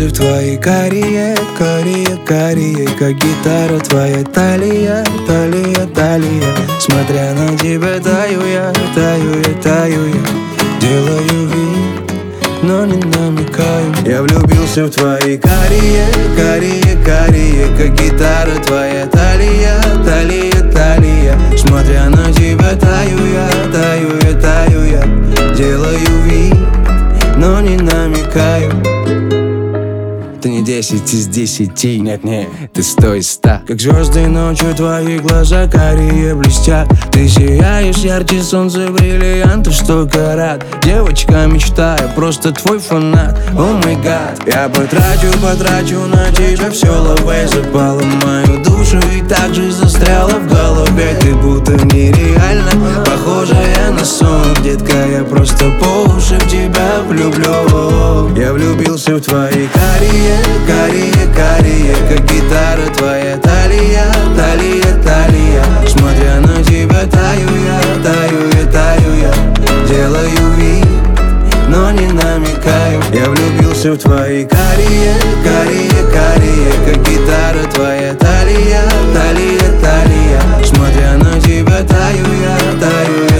влюбился в твои карие, карие, карие, как гитара твоя талия, талия, талия. Смотря на тебя таю я, таю я, таю я. Делаю вид, но не намекаю. Я влюбился в твои карие, карие, карие, как гитара твоя талия, талия, талия. Смотря на тебя таю я, таю я, таю я. Делаю вид, но не намекаю. Ты не 10 из 10, нет-нет, ты 100 из 100. Как звезды ночью твои глаза карие блестят. Ты сияешь ярче солнца, бриллиантов 100 карат. Девочка мечта, я просто твой фанат. О май гад, я потрачу на тебя все лавей. Запала мою душу и так же застряла в голове. Ты будто нереально похожая на сон. Детка, я просто по уши в тебя влюблю. Я влюбился в твои карие, карие, карие, как гитара твоя талия, талия, талия. Смотря на тебя таю я, таю я, таю я. Делаю вид, но не намекаю. Я влюбился в твои карие, карие, карие, как гитара твоя талия, талия, талия. Смотря на тебя таю я, таю я.